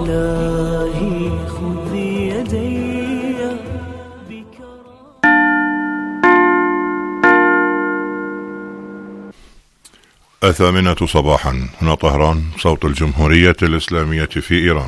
إلهي خذ يدي. الثامنة صباحا، هنا طهران، صوت الجمهورية الإسلامية في إيران.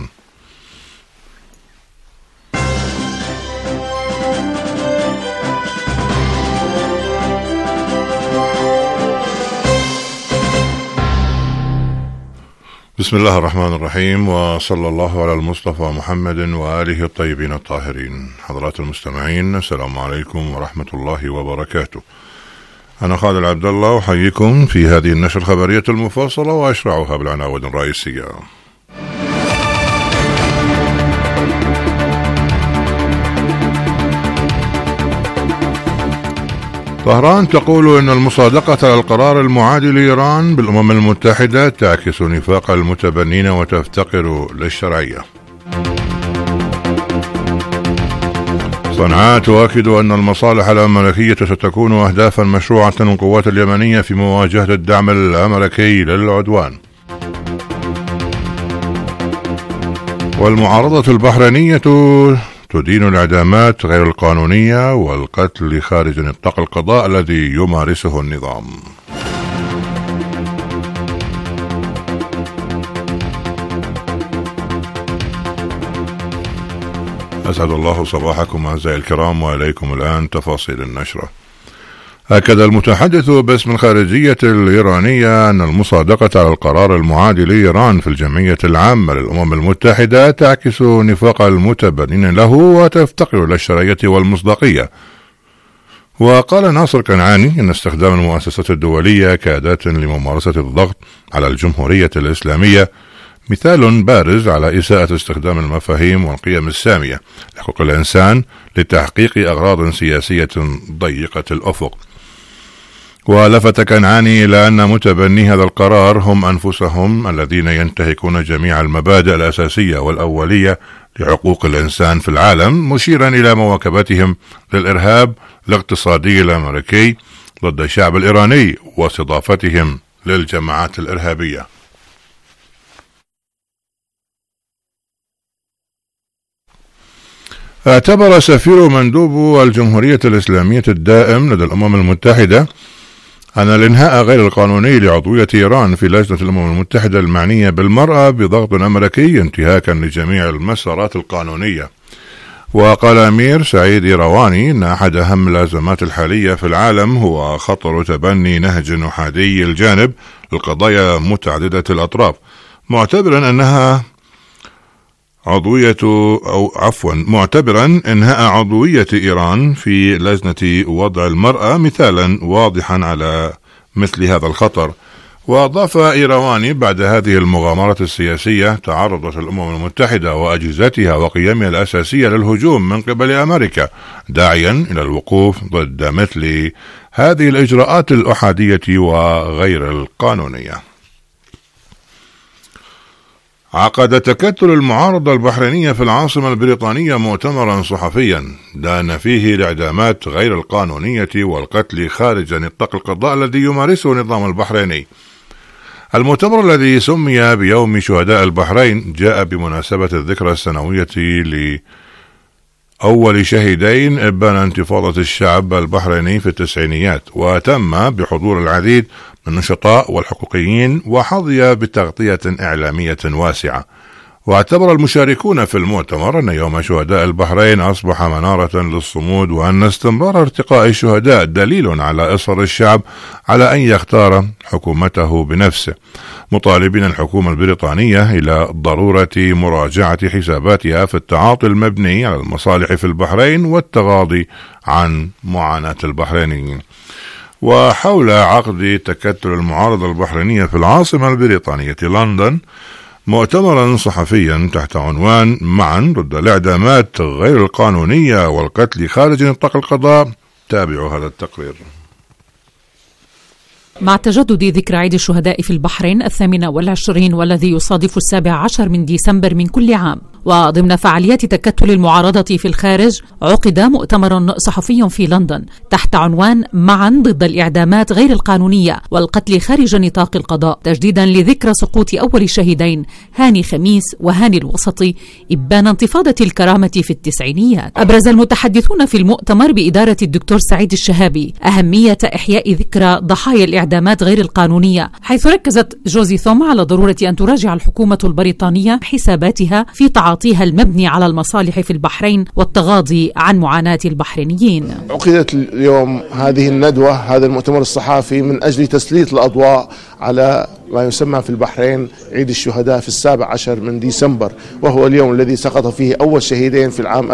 بسم الله الرحمن الرحيم، وصلى الله على المصطفى محمد وآله الطيبين الطاهرين. حضرات المستمعين، السلام عليكم ورحمة الله وبركاته. أنا خالد عبد الله أحييكم في هذه النشرة الخبرية المفصلة وأشرعها بالعناوين الرئيسية. طهران تقول إن المصادقة على القرار المعادي لإيران بالأمم المتحدة تعكس نفاق المتبنين وتفتقر للشرعية. صنعاء تؤكد أن المصالح الأمريكية ستكون أهدافا مشروعة للقوات اليمنية في مواجهة الدعم الأمريكي للعدوان. والمعارضة البحرينية تدين الإعدامات غير القانونية والقتل خارج نطاق القضاء الذي يمارسه النظام. أسعد الله صباحكم أعزائي الكرام، وإليكم الآن تفاصيل النشرة. أكد المتحدث باسم الخارجية الإيرانية أن المصادقة على القرار المعادي لإيران في الجمعية العامة للأمم المتحدة تعكس نفاق المتبنين له وتفتقر للشرعية والمصداقية. وقال ناصر كنعاني إن استخدام المؤسسات الدولية كأداة لممارسة الضغط على الجمهورية الإسلامية مثال بارز على إساءة استخدام المفاهيم والقيم السامية لحقوق الإنسان لتحقيق أغراض سياسية ضيقة الأفق. ولفت كنعاني إلى أن متبني هذا القرار هم أنفسهم الذين ينتهكون جميع المبادئ الأساسية والأولية لحقوق الإنسان في العالم، مشيرا إلى مواكبتهم للإرهاب الاقتصادي الأمريكي ضد الشعب الإيراني واستضافتهم للجماعات الإرهابية. اعتبر سفير مندوب الجمهورية الإسلامية الدائم لدى الأمم المتحدة أن الإنهاء غير القانوني لعضوية إيران في لجنة الأمم المتحدة المعنية بالمرأة بضغط أمريكي انتهاكا لجميع المسارات القانونية. وقال أمير سعيد إيرواني أن أحد أهم الأزمات الحالية في العالم هو خطر تبني نهج أحادي الجانب للقضايا متعددة الأطراف، معتبرا إنهاء عضوية إيران في لجنة وضع المرأة مثالا واضحا على مثل هذا الخطر. وأضاف إيرواني بعد هذه المغامرة السياسية تعرضت الأمم المتحدة وأجهزتها وقيمها الأساسية للهجوم من قبل أمريكا، داعيا إلى الوقوف ضد مثل هذه الإجراءات الأحادية وغير القانونية. عقد تكتل المعارضة البحرينية في العاصمة البريطانية مؤتمرا صحفيا دان فيه الإعدامات غير القانونية والقتل خارج نطاق القضاء الذي يمارسه النظام البحريني. المؤتمر الذي سمي بيوم شهداء البحرين جاء بمناسبة الذكرى السنوية لأول شهيدين إبان انتفاضة الشعب البحريني في التسعينيات، وتم بحضور العديد من النشطاء والحقوقيين وحظي بتغطية إعلامية واسعة. واعتبر المشاركون في المؤتمر أن يوم شهداء البحرين أصبح منارة للصمود، وأن استمرار ارتقاء الشهداء دليل على إصرار الشعب على أن يختار حكومته بنفسه، مطالبين الحكومة البريطانية إلى ضرورة مراجعة حساباتها في التعاطي المبني على المصالح في البحرين والتغاضي عن معاناة البحرينيين. وحول عقد تكتل المعارضة البحرينية في العاصمة البريطانية لندن مؤتمرا صحفيا تحت عنوان معا ضد الإعدامات غير القانونية والقتل خارج نطاق القضاء، تابعوا هذا التقرير. مع تجدد ذكرى عيد الشهداء في البحرين 28 والذي يصادف 17 من ديسمبر من كل عام، وضمن فعاليات تكتل المعارضة في الخارج عقد مؤتمر صحفي في لندن تحت عنوان معا ضد الإعدامات غير القانونية والقتل خارج نطاق القضاء، تجديدا لذكرى سقوط أول الشهيدين هاني خميس وهاني الوسطي إبان انتفاضة الكرامة في التسعينيات. أبرز المتحدثون في المؤتمر بإدارة الدكتور سعيد الشهابي أهمية إحياء ذكرى ضحايا الإعدامات غير القانونية، حيث ركزت جوزي ثوم على ضرورة أن تراجع الحكومة البريطانية حساباتها في تعاطيها المبني على المصالح في البحرين والتغاضي عن معاناة البحرينيين. عقدت اليوم هذه الندوة، هذا المؤتمر الصحافي، من أجل تسليط الأضواء على ما يسمى في البحرين عيد الشهداء في 17 من ديسمبر، وهو اليوم الذي سقط فيه أول شهيدين في العام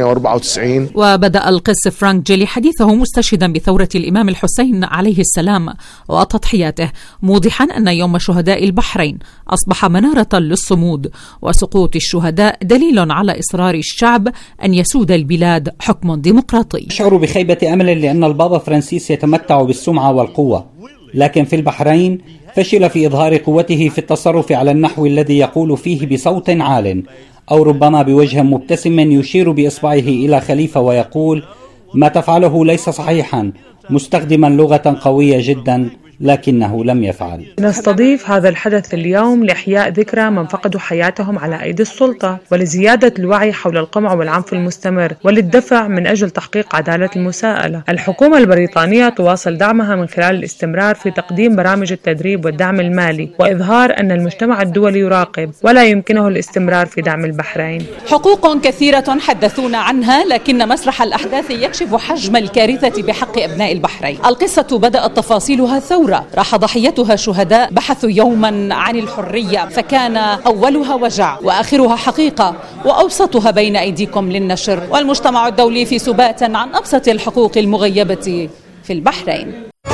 1994. وبدأ القس فرانك جيلي حديثه مستشهدا بثورة الإمام الحسين عليه السلام وتضحياته، موضحا أن يوم شهداء البحرين أصبح منارة للصمود، وسقوط الشهداء دليل على إصرار الشعب أن يسود البلاد حكم ديمقراطي. أشعر بخيبة أمل لأن البابا فرانسيس يتمتع بالسمعة والقوة، لكن في البحرين فشل في إظهار قوته في التصرف على النحو الذي يقول فيه بصوت عال، أو ربما بوجه مبتسم يشير بإصبعه إلى خليفة ويقول ما تفعله ليس صحيحا، مستخدما لغة قوية جدا لكنه لم يفعل. نستضيف هذا الحدث اليوم لإحياء ذكرى من فقدوا حياتهم على أيدي السلطة، ولزيادة الوعي حول القمع والعنف المستمر، وللدفع من أجل تحقيق عدالة المساءلة. الحكومة البريطانية تواصل دعمها من خلال الاستمرار في تقديم برامج التدريب والدعم المالي، وإظهار أن المجتمع الدولي يراقب ولا يمكنه الاستمرار في دعم البحرين. حقوق كثيرة حدثونا عنها، لكن مسرح الأحداث يكشف حجم الكارثة بحق أبناء البحرين. القصة بدأت تفاصيلها ثورة راح ضحيتها شهداء بحثوا يوما عن الحرية، فكان أولها وجع وآخرها حقيقة وأوسطها بين أيديكم للنشر، والمجتمع الدولي في سبات عن أبسط الحقوق المغيبة في البحرين.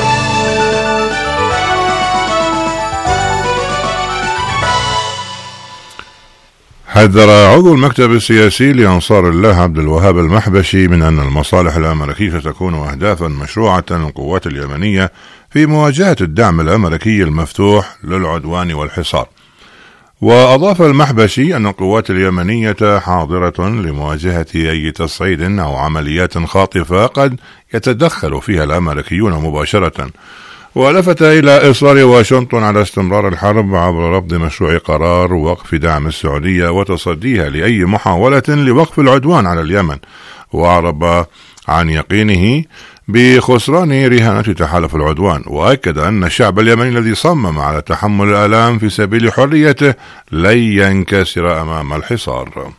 حذر عضو المكتب السياسي لأنصار الله عبد الوهاب المحبشي من أن المصالح الأمريكية ستكون أهدافا مشروعة للقوات اليمنية في مواجهة الدعم الأمريكي المفتوح للعدوان والحصار. وأضاف المحبشي أن القوات اليمنية حاضرة لمواجهة أي تصعيد أو عمليات خاطفة قد يتدخل فيها الأمريكيون مباشرة، ولفت إلى إصرار واشنطن على استمرار الحرب عبر رفض مشروع قرار وقف دعم السعودية وتصديها لأي محاولة لوقف العدوان على اليمن، وأعرب عن يقينه بخسران رهانة تحالف العدوان، وأكد أن الشعب اليمني الذي صمم على تحمل الآلام في سبيل حريته لن ينكسر أمام الحصار.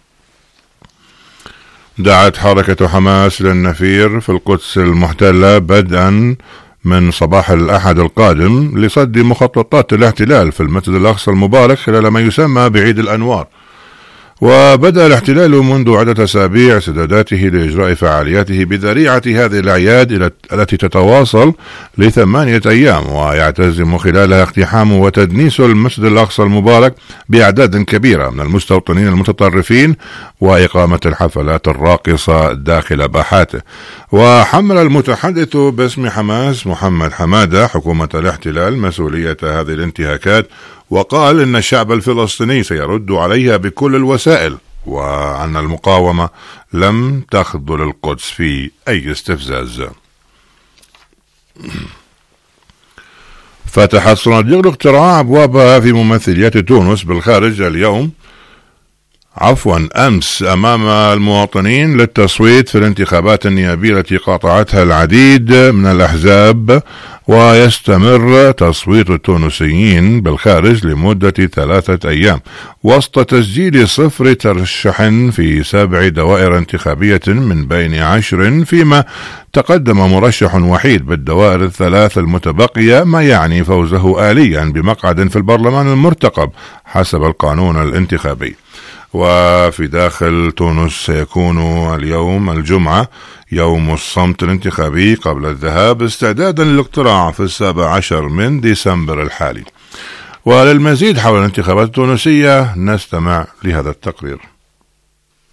دعت حركة حماس للنفير في القدس المحتلة بدءا من صباح الأحد القادم لصد مخططات الاحتلال في المسجد الأقصى المبارك خلال ما يسمى بعيد الأنوار. وبدأ الاحتلال منذ عدة أسابيع استعداداته لإجراء فعالياته بذريعة هذه الأعياد التي تتواصل ل8 أيام، ويعتزم خلالها اقتحام وتدنيس المسجد الأقصى المبارك بأعداد كبيرة من المستوطنين المتطرفين وإقامة الحفلات الراقصة داخل باحاته. وحمل المتحدث باسم حماس محمد حمادة حكومة الاحتلال مسؤولية هذه الانتهاكات، وقال إن الشعب الفلسطيني سيرد عليها بكل الوسائل، وأن المقاومة لم تخذل القدس في أي استفزاز. فتحت صناديق الاقتراع أبوابها في ممثليات تونس بالخارج أمس أمام المواطنين للتصويت في الانتخابات النيابية التي قاطعتها العديد من الأحزاب، ويستمر تصويت التونسيين بالخارج لمدة 3 أيام وسط تسجيل 0 ترشح في 7 دوائر انتخابية من بين 10، فيما تقدم مرشح وحيد بالدوائر 3 المتبقية، ما يعني فوزه آليا بمقعد في البرلمان المرتقب حسب القانون الانتخابي. وفي داخل تونس سيكون اليوم الجمعة يوم الصمت الانتخابي قبل الذهاب استعدادا للاقتراع في 17 من ديسمبر الحالي. وللمزيد حول الانتخابات التونسية نستمع لهذا التقرير.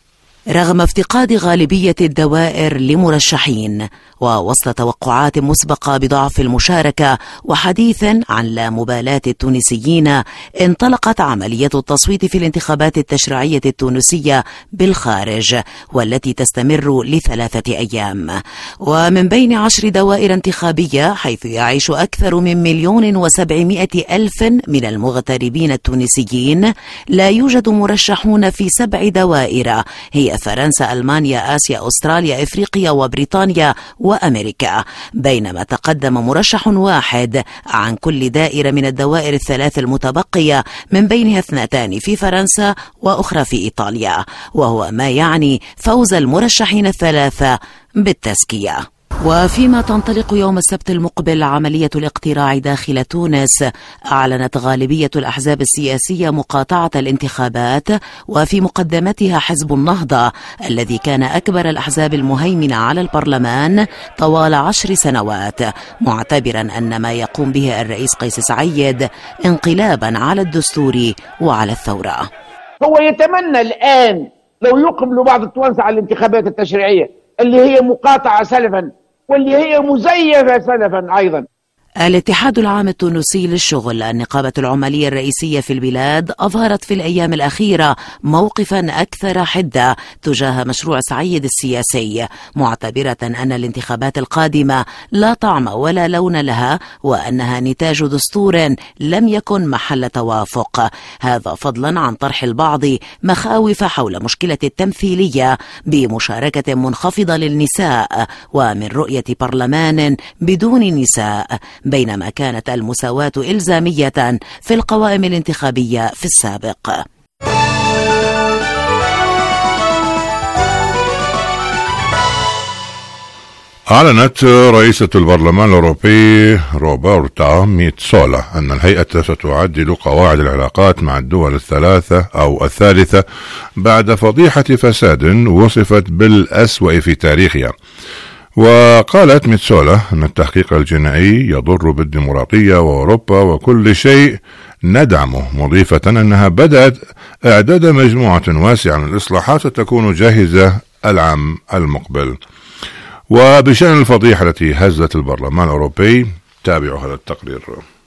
رغم افتقاد غالبية الدوائر لمرشحين ووسط توقعات مسبقة بضعف المشاركة وحديث عن لا مبالاة التونسيين، انطلقت عملية التصويت في الانتخابات التشريعية التونسية بالخارج والتي تستمر ل3 أيام. ومن بين 10 دوائر انتخابية حيث يعيش أكثر من 1,700,000 من المغتربين التونسيين، لا يوجد مرشحون في 7 دوائر هي فرنسا، ألمانيا، آسيا، أستراليا، إفريقيا وبريطانيا وأمريكا، بينما تقدم مرشح واحد عن كل دائرة من الدوائر الثلاث المتبقية، من بينها 2 في فرنسا وأخرى في إيطاليا، وهو ما يعني فوز المرشحين ال3 بالتزكية. وفيما تنطلق يوم السبت المقبل عملية الاقتراع داخل تونس، أعلنت غالبية الأحزاب السياسية مقاطعة الانتخابات، وفي مقدمتها حزب النهضة الذي كان أكبر الأحزاب المهيمنة على البرلمان طوال 10 سنوات، معتبرا أن ما يقوم به الرئيس قيس سعيد انقلابا على الدستور وعلى الثورة. هو يتمنى الآن لو يقبلوا بعض التوانسة على الانتخابات التشريعية اللي هي مقاطعة سلفا واللي هي مزيفة سلفا أيضا. الاتحاد العام التونسي للشغل، النقابة العمالية الرئيسية في البلاد، أظهرت في الأيام الأخيرة موقفا أكثر حدة تجاه مشروع سعيد السياسي، معتبرة أن الانتخابات القادمة لا طعم ولا لون لها، وأنها نتاج دستور لم يكن محل توافق، هذا فضلا عن طرح البعض مخاوف حول مشكلة التمثيلية بمشاركة منخفضة للنساء ومن رؤية برلمان بدون نساء، بينما كانت المساواة إلزامية في القوائم الانتخابية في السابق. أعلنت رئيسة البرلمان الأوروبي روبرتا ميتسولا أن الهيئة ستعدل قواعد العلاقات مع الدول الثالثة بعد فضيحة فساد وصفت بالأسوأ في تاريخها. وقالت ميتسولا أن التحقيق الجنائي يضر بالديمقراطية وأوروبا وكل شيء ندعمه، مضيفة أنها بدأت إعداد مجموعة واسعة من الإصلاحات تكون جاهزة العام المقبل. وبشأن الفضيحة التي هزت البرلمان الأوروبي، تابعوا هذا التقرير.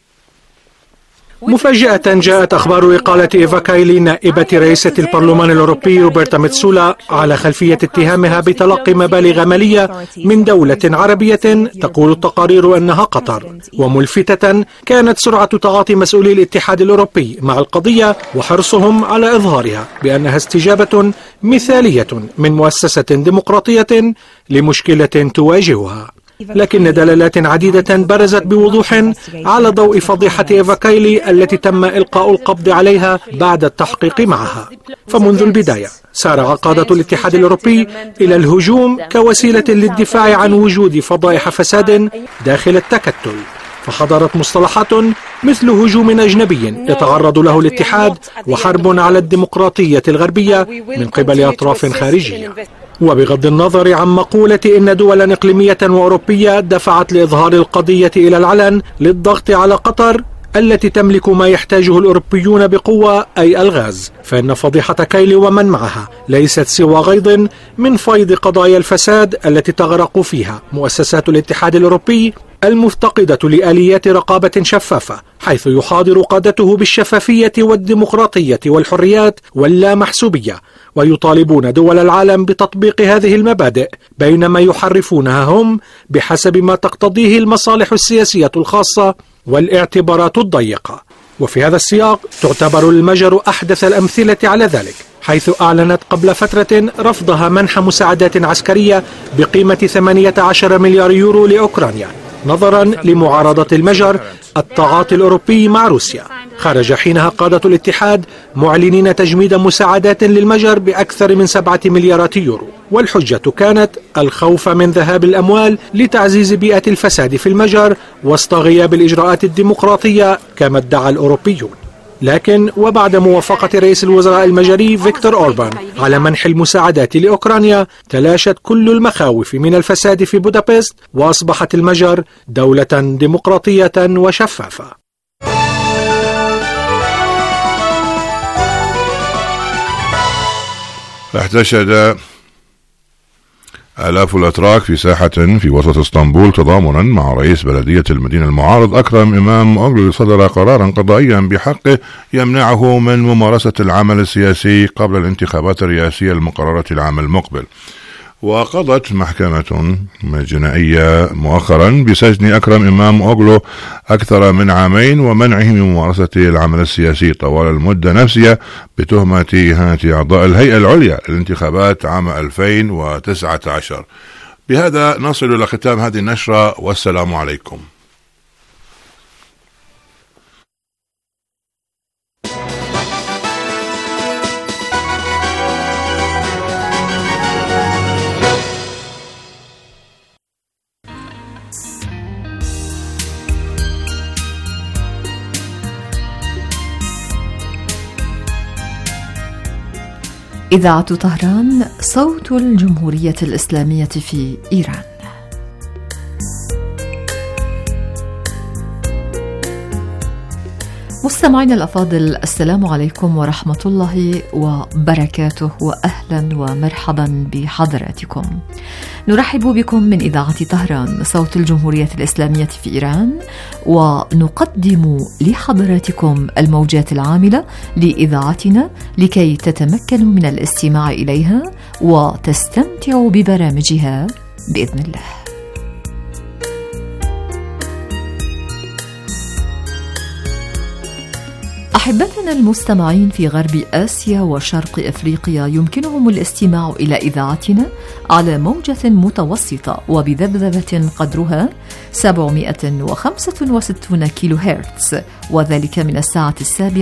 مفاجأة جاءت أخبار إقالة إيفا كايلي نائبة رئيسة البرلمان الأوروبي روبرتا ميتسولا على خلفية اتهامها بتلقي مبالغ مالية من دولة عربية تقول التقارير أنها قطر، وملفتة كانت سرعة تعاطي مسؤولي الاتحاد الأوروبي مع القضية وحرصهم على إظهارها بأنها استجابة مثالية من مؤسسة ديمقراطية لمشكلة تواجهها. لكن دلالات عديدة برزت بوضوح على ضوء فضيحة إيفا كايلي التي تم إلقاء القبض عليها بعد التحقيق معها. فمنذ البداية سارع قادة الاتحاد الأوروبي إلى الهجوم كوسيلة للدفاع عن وجود فضائح فساد داخل التكتل، فحضرت مصطلحات مثل هجوم أجنبي يتعرض له الاتحاد وحرب على الديمقراطية الغربية من قبل أطراف خارجية. وبغض النظر عن مقولة إن دولا إقليمية وأوروبية دفعت لإظهار القضية إلى العلن للضغط على قطر التي تملك ما يحتاجه الأوروبيون بقوة أي الغاز، فإن فضيحة كايلي ومن معها ليست سوى غيض من فيض قضايا الفساد التي تغرق فيها مؤسسات الاتحاد الأوروبي المفتقدة لآليات رقابة شفافة، حيث يحاضر قادته بالشفافية والديمقراطية والحريات واللامحسوبية، ويطالبون دول العالم بتطبيق هذه المبادئ بينما يحرفونها هم بحسب ما تقتضيه المصالح السياسية الخاصة والاعتبارات الضيقة. وفي هذا السياق تعتبر المجر أحدث الأمثلة على ذلك، حيث أعلنت قبل فترة رفضها منح مساعدات عسكرية بقيمة 18 مليار يورو لأوكرانيا نظرا لمعارضة المجر التعاطي الأوروبي مع روسيا. خرج حينها قادة الاتحاد معلنين تجميد مساعدات للمجر بأكثر من 7 مليارات يورو، والحجة كانت الخوف من ذهاب الأموال لتعزيز بيئة الفساد في المجر وسط غياب الإجراءات الديمقراطية كما ادعى الأوروبيون. لكن وبعد موافقة رئيس الوزراء المجري فيكتور أوربان على منح المساعدات لأوكرانيا، تلاشت كل المخاوف من الفساد في بودابست، وأصبحت المجر دولة ديمقراطية وشفافة. احتشد آلاف الأتراك في ساحة في وسط اسطنبول تضامنا مع رئيس بلدية المدينة المعارض أكرم إمام أوغلو، صدر قرارا قضائيا بحقه يمنعه من ممارسة العمل السياسي قبل الانتخابات الرئاسية المقررة العام المقبل. وقضت محكمة جنائية مؤخرا بسجن أكرم إمام أوغلو أكثر من عامين ومنعه من ممارسة العمل السياسي طوال المدة نفسها بتهمة إهانة أعضاء الهيئة العليا للانتخابات عام 2019. بهذا نصل إلى ختام هذه النشرة، والسلام عليكم. إذاعة طهران، صوت الجمهورية الإسلامية في إيران. مستمعينا الأفاضل، السلام عليكم ورحمة الله وبركاته، وأهلا ومرحبا بحضراتكم. نرحب بكم من إذاعة طهران، صوت الجمهورية الإسلامية في إيران، ونقدم لحضراتكم الموجات العاملة لإذاعتنا لكي تتمكنوا من الاستماع إليها وتستمتعوا ببرامجها بإذن الله. أحبتنا المستمعين في غرب آسيا وشرق أفريقيا، يمكنهم الاستماع إلى إذاعتنا على موجة متوسطة وبذبذبة قدرها 765 كيلو هرتز، وذلك من الساعة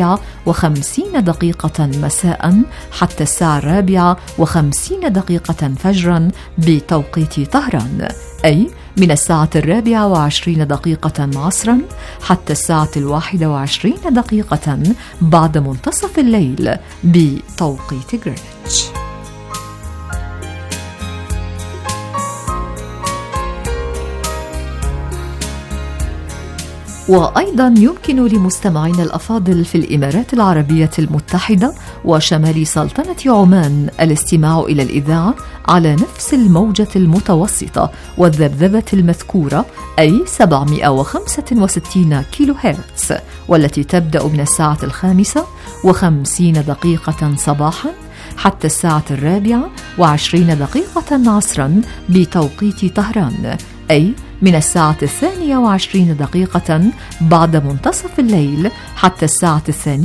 7:50 مساء حتى الساعة 4:50 فجرا بتوقيت طهران، أي من الساعة 24 عصرا حتى الساعة 21 بعد منتصف الليل بتوقيت غرينتش. وأيضا يمكن لمستمعينا الأفاضل في الإمارات العربية المتحدة وشمال سلطنة عمان الاستماع إلى الإذاعة على نفس الموجة المتوسطة والذبذبة المذكورة، أي 765 كيلو هرتز، والتي تبدأ من الساعة 5:50 صباحا حتى الساعة 4:20 عصرا بتوقيت طهران، أي من الساعة 22 بعد منتصف الليل حتى الساعة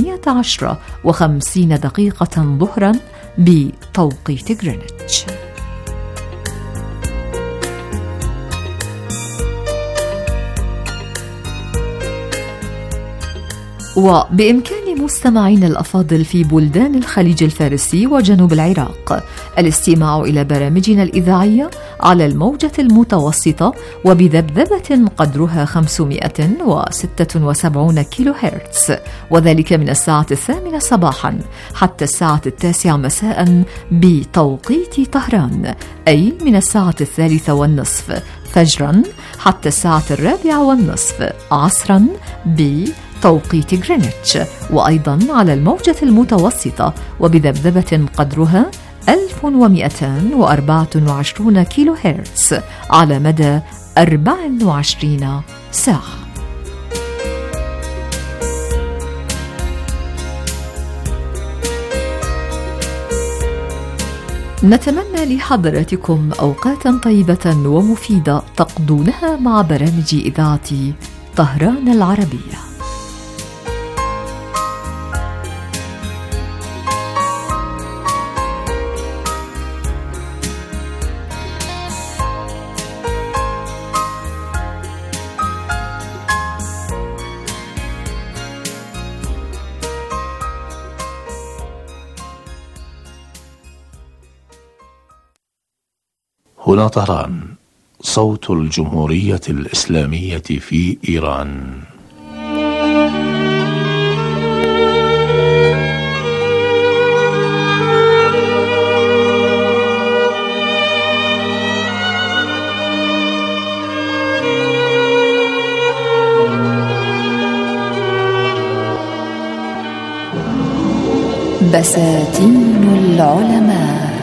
12:50 ظهرا بتوقيت غرينتش. وبإمكان مستمعين الأفاضل في بلدان الخليج الفارسي وجنوب العراق الاستماع إلى برامجنا الإذاعية على الموجة المتوسطة وبذبذبة قدرها 576 كيلو هرتز، وذلك من الساعة 8 صباحا حتى الساعة 9 مساء بتوقيت طهران، أي من الساعة 3:30 فجرا حتى الساعة 4:30 عصرا بتوقيت غرينتش، وأيضا على الموجة المتوسطة وبذبذبة قدرها 1224 كيلو هرتز على مدى 24 ساعة. نتمنى لحضراتكم أوقاتا طيبة ومفيدة تقضونها مع برامج إذاعة طهران العربية. هنا طهران، صوت الجمهورية الإسلامية في إيران. بساتين العلماء.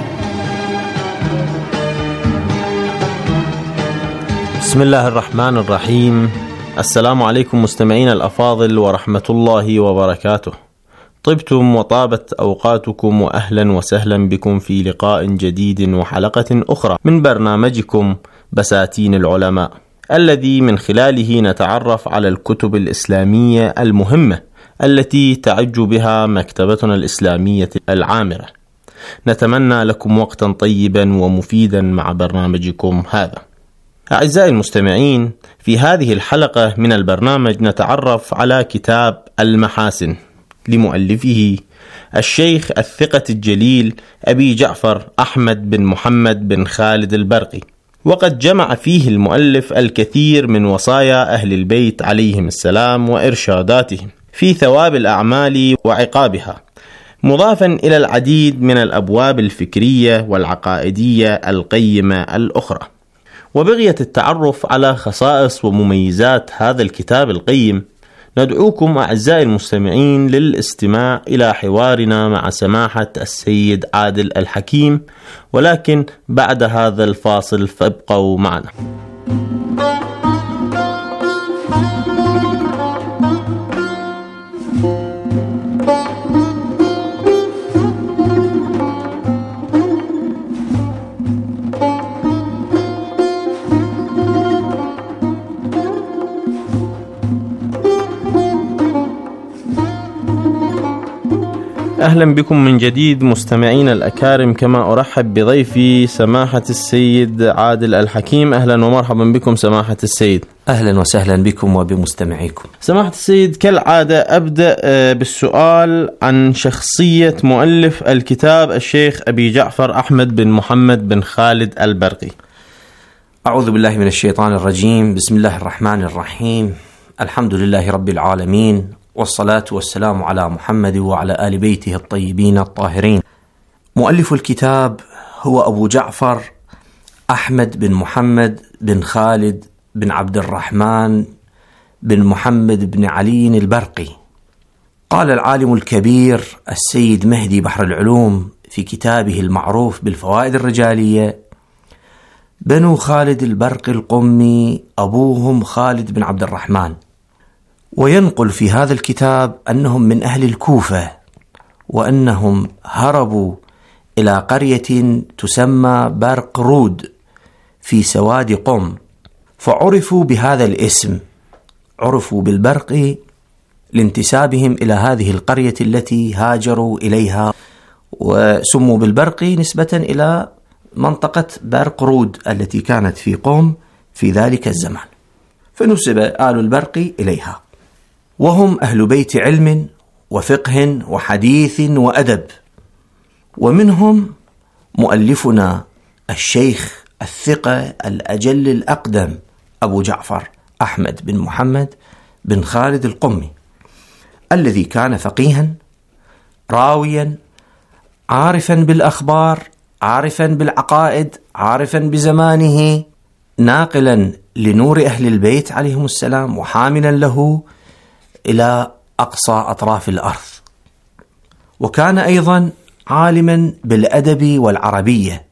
بسم الله الرحمن الرحيم. السلام عليكم مستمعين الأفاضل ورحمة الله وبركاته. طبتم وطابت أوقاتكم، وأهلا وسهلا بكم في لقاء جديد وحلقة أخرى من برنامجكم بساتين العلماء، الذي من خلاله نتعرف على الكتب الإسلامية المهمة التي تعج بها مكتبتنا الإسلامية العامرة. نتمنى لكم وقتا طيبا ومفيدا مع برنامجكم هذا. أعزائي المستمعين، في هذه الحلقة من البرنامج نتعرف على كتاب المحاسن لمؤلفه الشيخ الثقة الجليل أبي جعفر أحمد بن محمد بن خالد البرقي، وقد جمع فيه المؤلف الكثير من وصايا أهل البيت عليهم السلام وإرشاداتهم في ثواب الأعمال وعقابها، مضافا إلى العديد من الأبواب الفكرية والعقائدية القيمة الأخرى. وبغية التعرف على خصائص ومميزات هذا الكتاب القيم، ندعوكم أعزائي المستمعين للاستماع إلى حوارنا مع سماحة السيد عادل الحكيم، ولكن بعد هذا الفاصل فابقوا معنا. أهلا بكم من جديد مستمعين الأكارم، كما أرحب بضيفي سماحة السيد عادل الحكيم. أهلا ومرحبا بكم سماحة السيد. أهلا وسهلا بكم وبمستمعيكم. سماحة السيد، كالعادة أبدأ بالسؤال عن شخصية مؤلف الكتاب الشيخ أبي جعفر أحمد بن محمد بن خالد البرقي. أعوذ بالله من الشيطان الرجيم. بسم الله الرحمن الرحيم. الحمد لله رب العالمين، والصلاة والسلام على محمد وعلى آل بيته الطيبين الطاهرين. مؤلف الكتاب هو أبو جعفر أحمد بن محمد بن خالد بن عبد الرحمن بن محمد بن علي البرقي. قال العالم الكبير السيد مهدي بحر العلوم في كتابه المعروف بالفوائد الرجالية: بنو خالد البرقي القمي أبوهم خالد بن عبد الرحمن. وينقل في هذا الكتاب أنهم من أهل الكوفة، وأنهم هربوا إلى قرية تسمى برق رود في سواد قم، فعرفوا بهذا الاسم، عرفوا بالبرقي لانتسابهم إلى هذه القرية التي هاجروا إليها، وسموا بالبرقي نسبة إلى منطقة برق رود التي كانت في قم في ذلك الزمان، فنسب آل البرقي إليها. وهم أهل بيت علم وفقه وحديث وأدب. ومنهم مؤلفنا الشيخ الثقة الأجل الأقدم أبو جعفر أحمد بن محمد بن خالد القمي، الذي كان فقيها راويا عارفا بالأخبار، عارفا بالعقائد، عارفا بزمانه، ناقلا لنور أهل البيت عليهم السلام، وحاملا له إلى أقصى أطراف الأرض. وكان أيضا عالما بالأدب والعربية،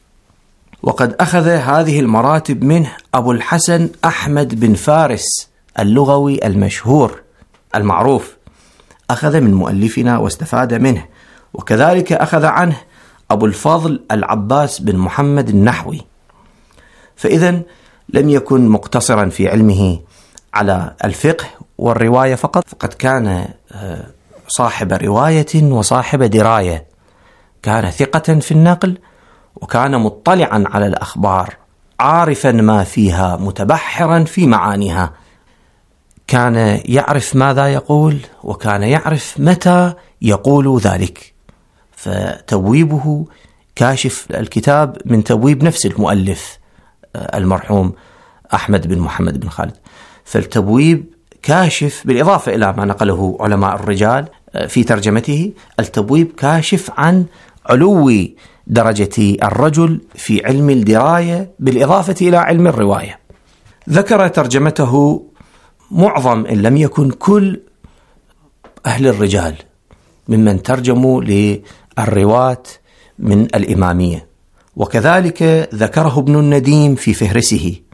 وقد أخذ هذه المراتب منه أبو الحسن أحمد بن فارس اللغوي المشهور المعروف، أخذ من مؤلفنا واستفاد منه. وكذلك أخذ عنه أبو الفضل العباس بن محمد النحوي. فإذا لم يكن مقتصرا في علمه على الفقه والرواية فقط، فقد كان صاحب رواية وصاحب دراية، كان ثقة في النقل، وكان مطلعا على الأخبار، عارفا ما فيها، متبحرا في معانيها، كان يعرف ماذا يقول، وكان يعرف متى يقول ذلك. فتبويبه كاشف الكتاب من تبويب نفس المؤلف المرحوم أحمد بن محمد بن خالد، فالتبويب كاشف بالإضافة إلى ما نقله علماء الرجال في ترجمته. التبويب كاشف عن علو درجة الرجل في علم الدراية بالإضافة إلى علم الرواية. ذكر ترجمته معظم إن لم يكن كل أهل الرجال ممن ترجموا للرواة من الإمامية، وكذلك ذكره ابن النديم في فهرسه،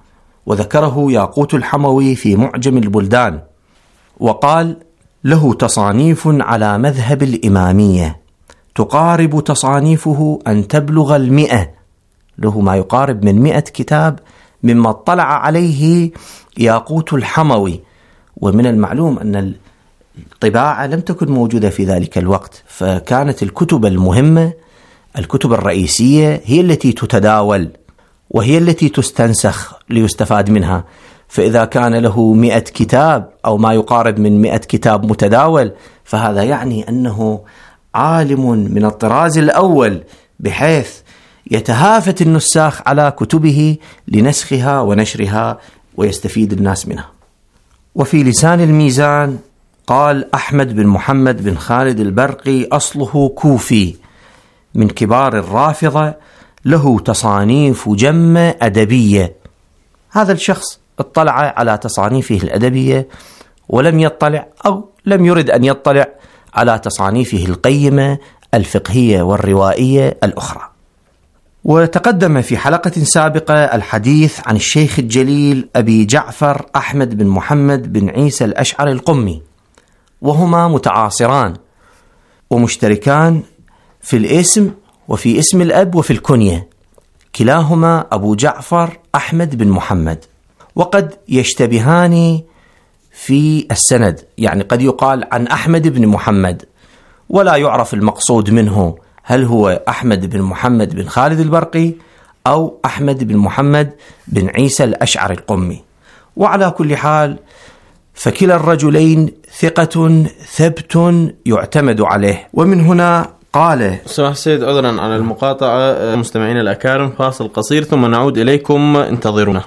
وذكره ياقوت الحموي في معجم البلدان، وقال: له تصانيف على مذهب الإمامية تقارب تصانيفه أن تبلغ 100، له ما يقارب من 100 كتاب مما اطلع عليه ياقوت الحموي. ومن المعلوم أن الطباعة لم تكن موجودة في ذلك الوقت، فكانت الكتب المهمة، الكتب الرئيسية، هي التي تتداول وهي التي تستنسخ ليستفاد منها. فإذا كان له 100 كتاب أو ما يقارب من 100 كتاب متداول، فهذا يعني أنه عالم من الطراز الأول، بحيث يتهافت النساخ على كتبه لنسخها ونشرها ويستفيد الناس منها. وفي لسان الميزان قال أحمد بن محمد بن خالد البرقي أصله كوفي من كبار الرافضة، له تصانيف جمة أدبية. هذا الشخص اطلع على تصانيفه الأدبية ولم يطلع أو لم يرد أن يطلع على تصانيفه القيمة الفقهية والروائية الأخرى. وتقدم في حلقة سابقة الحديث عن الشيخ الجليل أبي جعفر أحمد بن محمد بن عيسى الأشعري القمي، وهما متعاصران ومشتركان في الاسم وفي اسم الأب وفي الكنية، كلاهما أبو جعفر أحمد بن محمد، وقد يشتبهان في السند، يعني قد يقال عن أحمد بن محمد ولا يعرف المقصود منه، هل هو أحمد بن محمد بن خالد البرقي أو أحمد بن محمد بن عيسى الأشعري القمي. وعلى كل حال فكلا الرجلين ثقة ثبت يعتمد عليه. ومن هنا قال سماحة السيد، عذرا على المقاطعة، مستمعين الأكارم، فاصل قصير ثم نعود إليكم، انتظرونا.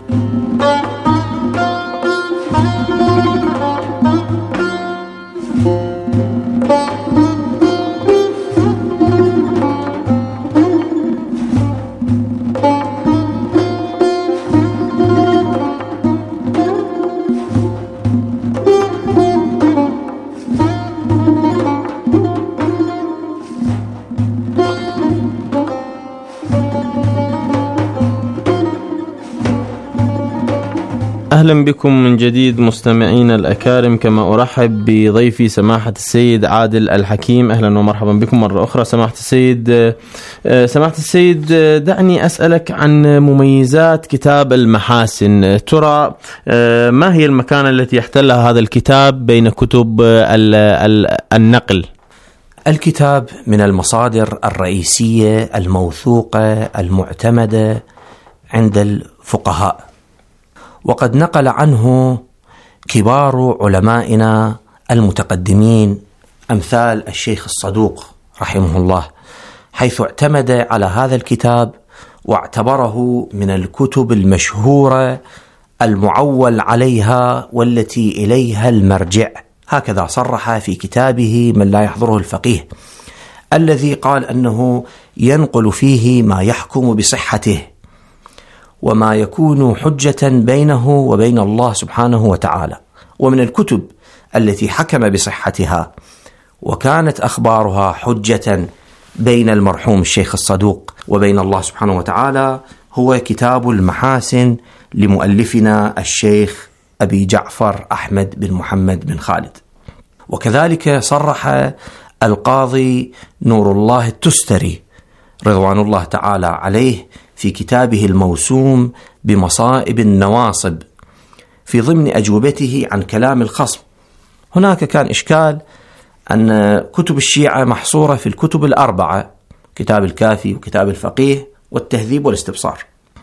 أهلا بكم من جديد مستمعين الأكارم، كما أرحب بضيفي سماحة السيد عادل الحكيم. أهلا ومرحبا بكم مرة أخرى سماحة السيد. سماحة السيد، دعني أسألك عن مميزات كتاب المحاسن. ترى ما هي المكانة التي يحتلها هذا الكتاب بين كتب النقل؟ الكتاب من المصادر الرئيسية الموثوقة المعتمدة عند الفقهاء، وقد نقل عنه كبار علمائنا المتقدمين أمثال الشيخ الصدوق رحمه الله، حيث اعتمد على هذا الكتاب واعتبره من الكتب المشهورة المعول عليها والتي إليها المرجع. هكذا صرح في كتابه من لا يحضره الفقيه، الذي قال أنه ينقل فيه ما يحكم بصحته وما يكون حجة بينه وبين الله سبحانه وتعالى. ومن الكتب التي حكم بصحتها وكانت أخبارها حجة بين المرحوم الشيخ الصدوق وبين الله سبحانه وتعالى هو كتاب المحاسن لمؤلفنا الشيخ أبي جعفر أحمد بن محمد بن خالد. وكذلك صرح القاضي نور الله التستري رضوان الله تعالى عليه في كتابه الموسوم بمصائب النواصب في ضمن أجوبته عن كلام الخصم. هناك كان إشكال أن كتب الشيعة محصورة في الكتب الأربعة، كتاب الكافي وكتاب الفقيه والتهذيب والاستبصار.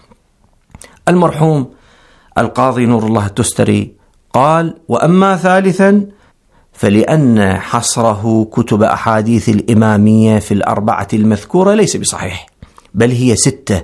المرحوم القاضي نور الله التستري قال: وأما ثالثا فلأن حصره كتب أحاديث الإمامية في الأربعة المذكورة ليس بصحيح، بل هي 6،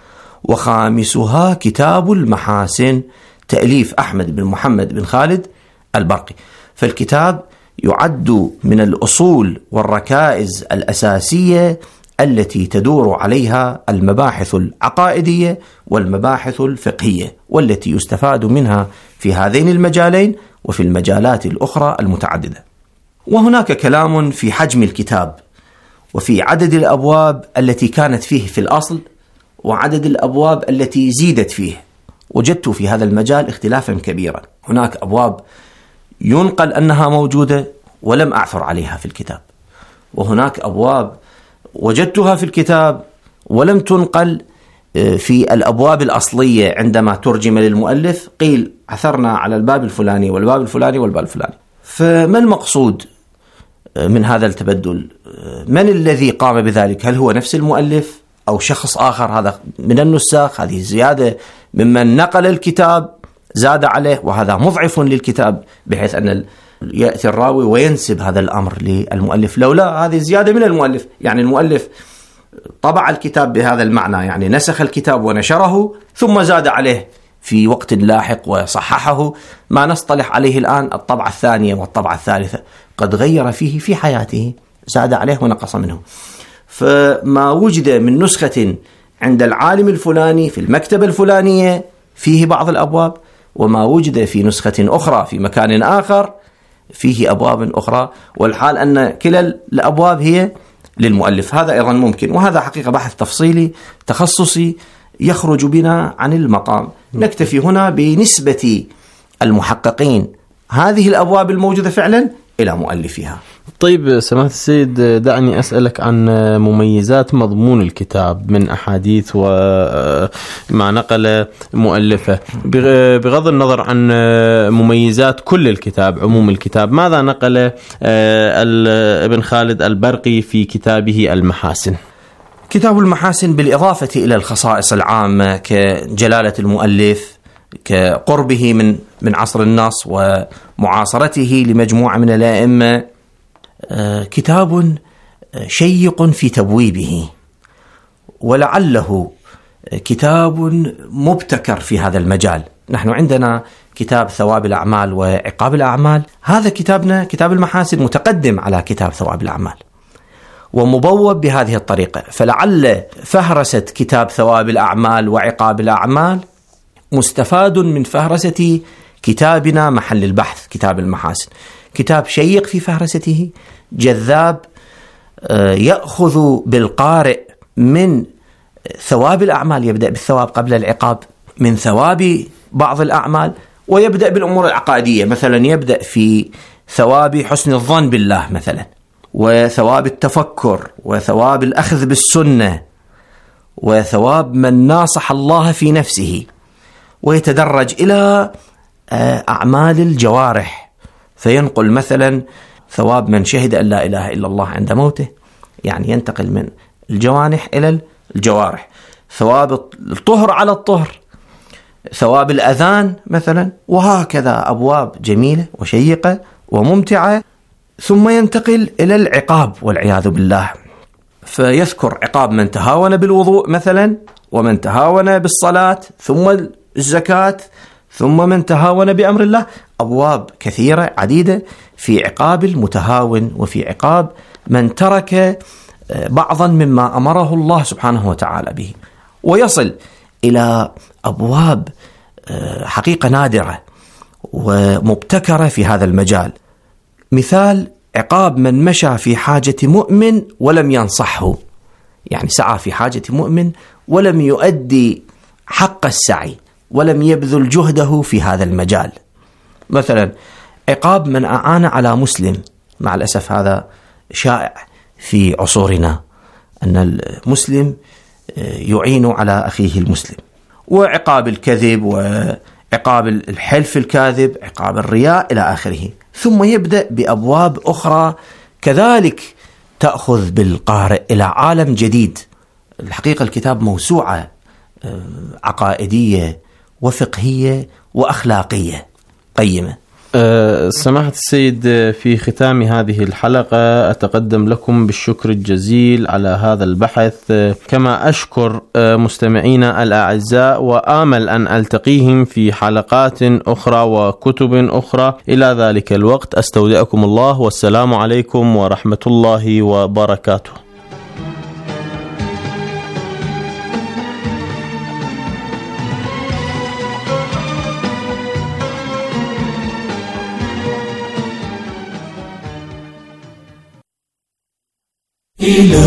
وخامسها كتاب المحاسن تأليف أحمد بن محمد بن خالد البرقي. فالكتاب يعد من الأصول والركائز الأساسية التي تدور عليها المباحث العقائدية والمباحث الفقهية، والتي يستفاد منها في هذين المجالين وفي المجالات الأخرى المتعددة. وهناك كلام في حجم الكتاب وفي عدد الأبواب التي كانت فيه في الأصل وعدد الأبواب التي زيدت فيه، وجدت في هذا المجال اختلافا كبيرا. هناك أبواب ينقل أنها موجودة ولم أعثر عليها في الكتاب، وهناك أبواب وجدتها في الكتاب ولم تنقل في الأبواب الأصلية. عندما ترجم للمؤلف قيل عثرنا على الباب الفلاني والباب الفلاني والباب الفلاني. فما المقصود من هذا التبدل؟ من الذي قام بذلك؟ هل هو نفس المؤلف أو شخص آخر؟ هذا من النساخ، هذه زيادة ممن نقل الكتاب زاد عليه، وهذا مضعف للكتاب بحيث أن يأتي الراوي وينسب هذا الأمر للمؤلف. لولا هذه زيادة من المؤلف، يعني المؤلف طبع الكتاب بهذا المعنى، يعني نسخ الكتاب ونشره ثم زاد عليه في وقت لاحق وصححه، ما نصطلح عليه الآن الطبعة الثانية والطبعة الثالثة. قد غير فيه في حياته، زاد عليه ونقص منه. فما وجد من نسخة عند العالم الفلاني في المكتبة الفلانية فيه بعض الأبواب، وما وجد في نسخة أخرى في مكان آخر فيه أبواب أخرى، والحال أن كلا الأبواب هي للمؤلف. هذا أيضا ممكن، وهذا حقيقة بحث تفصيلي تخصصي يخرج بنا عن المقام. نكتفي هنا بنسبة المحققين هذه الأبواب الموجودة فعلا إلى مؤلفها. طيب سماحة السيد، دعني أسألك عن مميزات مضمون الكتاب من أحاديث وما نقل مؤلفه، بغض النظر عن مميزات كل الكتاب، عموم الكتاب. ماذا نقل ابن خالد البرقي في كتابه المحاسن؟ كتاب المحاسن بالإضافة إلى الخصائص العامة كجلالة المؤلف، كقربه من عصر النص ومعاصرته لمجموعة من الأئمة، كتاب شيق في تبويبه، ولعله كتاب مبتكر في هذا المجال. نحن عندنا كتاب ثواب الأعمال وعقاب الأعمال، هذا كتابنا كتاب المحاسن متقدم على كتاب ثواب الأعمال ومبوب بهذه الطريقة. فلعل فهرسة كتاب ثواب الأعمال وعقاب الأعمال مستفاد من فهرسة كتابنا محل البحث كتاب المحاسن. كتاب شيق في فهرسته، جذاب، يأخذ بالقارئ من ثواب الأعمال، يبدأ بالثواب قبل العقاب، من ثواب بعض الأعمال، ويبدأ بالأمور العقائدية. مثلا يبدأ في ثواب حسن الظن بالله مثلا، وثواب التفكر، وثواب الأخذ بالسنة، وثواب من ناصح الله في نفسه، ويتدرج إلى أعمال الجوارح، فينقل مثلا ثواب من شهد أن لا إله إلا الله عند موته، يعني ينتقل من الجوانح إلى الجوارح. ثواب الطهر على الطهر، ثواب الأذان مثلا، وهكذا أبواب جميلة وشيقة وممتعة. ثم ينتقل إلى العقاب والعياذ بالله، فيذكر عقاب من تهاون بالوضوء مثلا، ومن تهاون بالصلاة، ثم الزكاة، ثم من تهاون بأمر الله. أبواب كثيرة عديدة في عقاب المتهاون، وفي عقاب من ترك بعضا مما أمره الله سبحانه وتعالى به. ويصل إلى أبواب حقيقة نادرة ومبتكرة في هذا المجال. مثال عقاب من مشى في حاجة مؤمن ولم ينصحه، يعني سعى في حاجة مؤمن ولم يؤدي حق السعي ولم يبذل جهده في هذا المجال. مثلا عقاب من أعان على مسلم، مع الأسف هذا شائع في عصورنا أن المسلم يعين على أخيه المسلم. وعقاب الكذب، وعقاب الحلف الكاذب، عقاب الرياء إلى آخره. ثم يبدأ بأبواب أخرى كذلك تأخذ بالقارئ إلى عالم جديد. الحقيقة الكتاب موسوعة عقائدية وفقهية وأخلاقية قيمة. سماحة السيد، في ختام هذه الحلقة أتقدم لكم بالشكر الجزيل على هذا البحث، كما أشكر مستمعينا الأعزاء، وآمل أن ألتقيهم في حلقات أخرى وكتب أخرى. إلى ذلك الوقت أستودعكم الله، والسلام عليكم ورحمة الله وبركاته.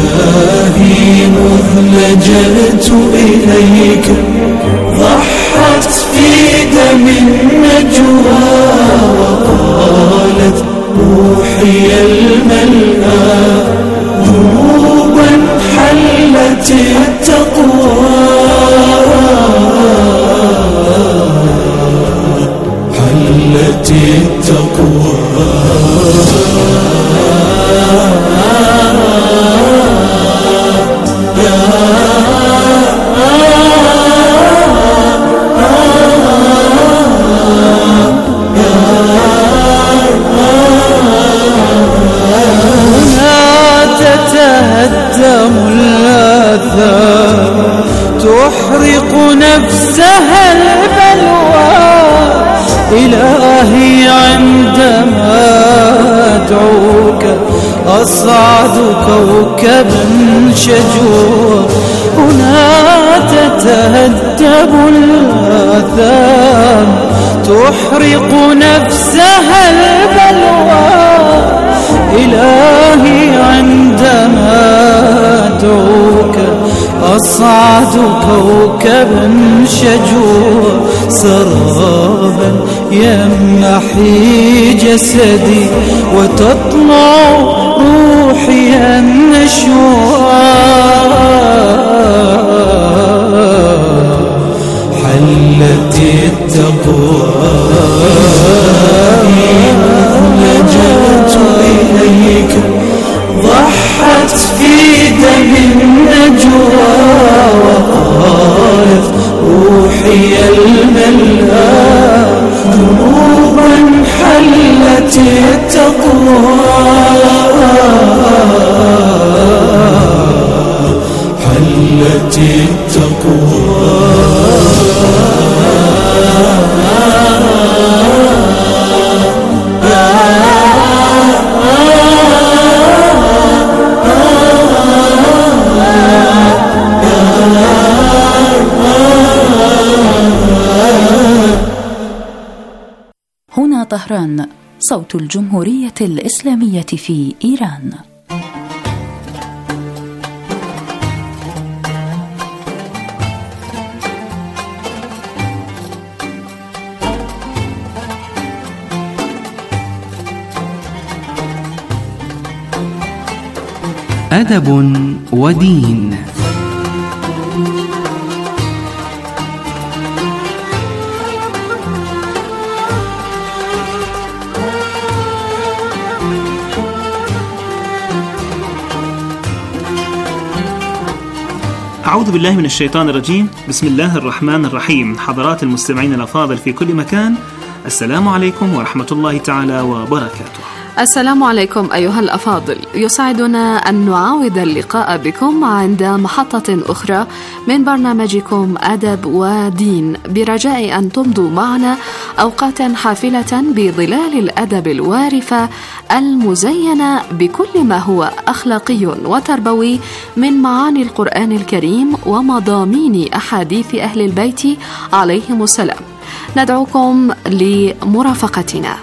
إلهي مذ لجأت إليك ضحى ضحت في دم النجوى وقالت روحي الملأى ذنوبا حلت التقوى حلت التقوى تحرق نفسها البلوى إلهي عندما أدعوك أصعد كوكبا شجوا هنا تتهدب الآثام تحرق نفسها البلوى إلهي عندما أدعوك أصعد كوكبا شجوا سرابا يمنحي جسدي وتطلع روحي النشوى حلت التقوى لجأت إليك ضحت في دم النجوى وقالت روحي الملأى ذنوبا حلت التقوى حلت التقوى هنا طهران، صوت الجمهورية الإسلامية في إيران. أدب ودين. أعوذ بالله من الشيطان الرجيم. بسم الله الرحمن الرحيم. حضرات المستمعين الأفاضل في كل مكان، السلام عليكم ورحمة الله تعالى وبركاته. السلام عليكم أيها الأفاضل، يسعدنا أن نعاود اللقاء بكم عند محطة أخرى من برنامجكم أدب ودين، برجاء أن تمضوا معنا أوقاتا حافلة بظلال الأدب الوارفة المزينة بكل ما هو أخلاقي وتربوي من معاني القرآن الكريم ومضامين أحاديث أهل البيت عليهم السلام. ندعوكم لمرافقتنا.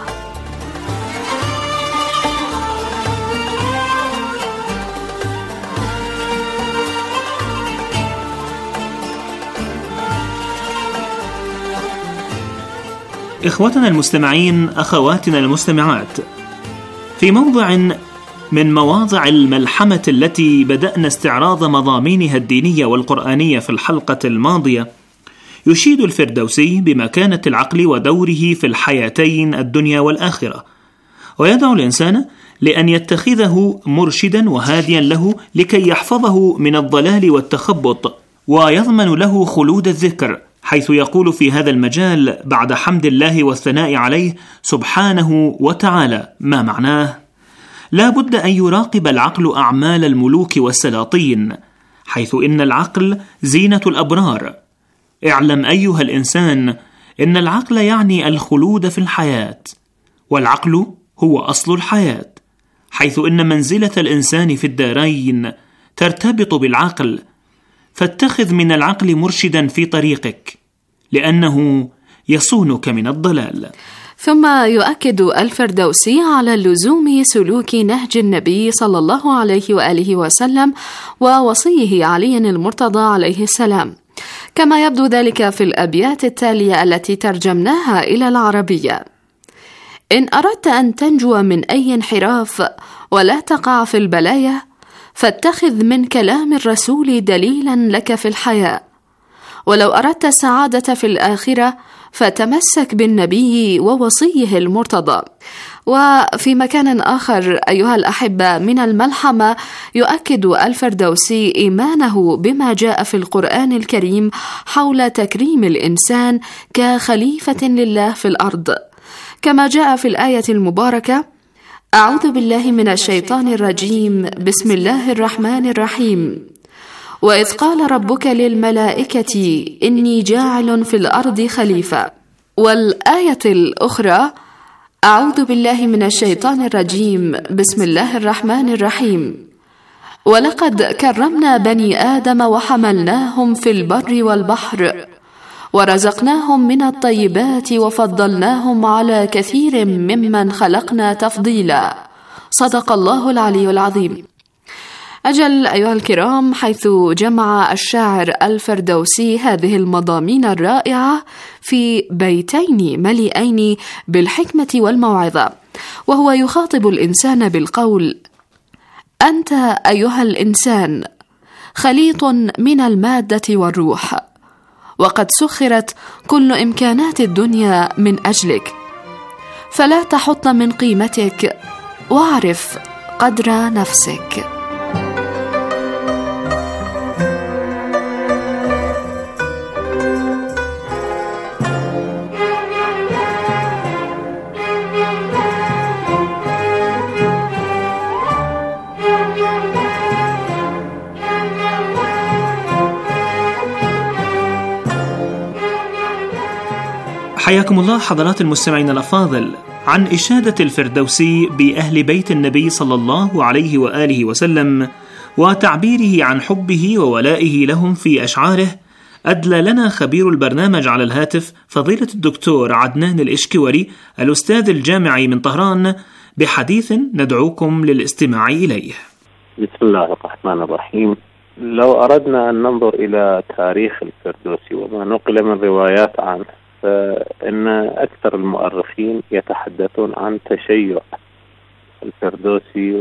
إخوتنا المستمعين، أخواتنا المستمعات، في موضع من مواضع الملحمة التي بدأنا استعراض مضامينها الدينية والقرآنية في الحلقة الماضية، يشيد الفردوسي بمكانة العقل ودوره في الحياتين الدنيا والآخرة، ويدعو الإنسان لأن يتخذه مرشدا وهاديا له لكي يحفظه من الضلال والتخبط ويضمن له خلود الذكر، حيث يقول في هذا المجال بعد حمد الله والثناء عليه سبحانه وتعالى ما معناه: لا بد أن يراقب العقل أعمال الملوك والسلاطين، حيث إن العقل زينة الأبرار. اعلم أيها الإنسان إن العقل يعني الخلود في الحياة، والعقل هو أصل الحياة، حيث إن منزلة الإنسان في الدارين ترتبط بالعقل، فاتخذ من العقل مرشدا في طريقك، لأنه يصونك من الضلال. ثم يؤكد الفردوسي على لزوم سلوك نهج النبي صلى الله عليه وآله وسلم ووصيه علي المرتضى عليه السلام، كما يبدو ذلك في الأبيات التالية التي ترجمناها إلى العربية: إن أردت أن تنجو من أي انحراف ولا تقع في البلايا، فاتخذ من كلام الرسول دليلا لك في الحياة، ولو أردت السعادة في الآخرة فتمسك بالنبي ووصيه المرتضى. وفي مكان آخر أيها الأحبة من الملحمة، يؤكد الفردوسي إيمانه بما جاء في القرآن الكريم حول تكريم الإنسان كخليفة لله في الأرض، كما جاء في الآية المباركة: أعوذ بالله من الشيطان الرجيم، بسم الله الرحمن الرحيم، وإذ قال ربك للملائكة إني جاعل في الأرض خليفة. والآية الأخرى: أعوذ بالله من الشيطان الرجيم، بسم الله الرحمن الرحيم، ولقد كرمنا بني آدم وحملناهم في البر والبحر ورزقناهم من الطيبات وفضلناهم على كثير ممن خلقنا تفضيلا. صدق الله العلي العظيم. أجل أيها الكرام، حيث جمع الشاعر الفردوسي هذه المضامين الرائعة في بيتين مليئين بالحكمة والموعظة، وهو يخاطب الإنسان بالقول: أنت أيها الإنسان خليط من المادة والروح، وقد سخرت كل إمكانات الدنيا من أجلك، فلا تحط من قيمتك، واعرف قدر نفسك. حياكم الله حضرات المستمعين الأفاضل. عن إشادة الفردوسي بأهل بيت النبي صلى الله عليه وآله وسلم وتعبيره عن حبه وولائه لهم في أشعاره، أدلى لنا خبير البرنامج على الهاتف فضيلة الدكتور عدنان الإشكوري الأستاذ الجامعي من طهران بحديث ندعوكم للاستماع إليه. بسم الله الرحمن الرحيم. لو أردنا أن ننظر إلى تاريخ الفردوسي وما نقل من روايات عنه، فإن أكثر المؤرخين يتحدثون عن تشيع الفردوسي،